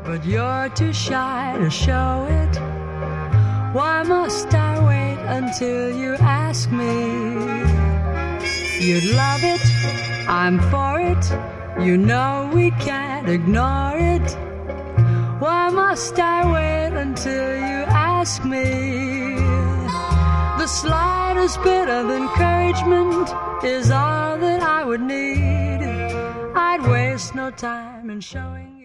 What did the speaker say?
but you're too shy to show it. Why must I wait until you ask me? You'd love it, I'm for it. You know we can't ignore it. Why must I wait until you ask me? The slightest bit of encouragement is all that I would need. I'd waste no time in showing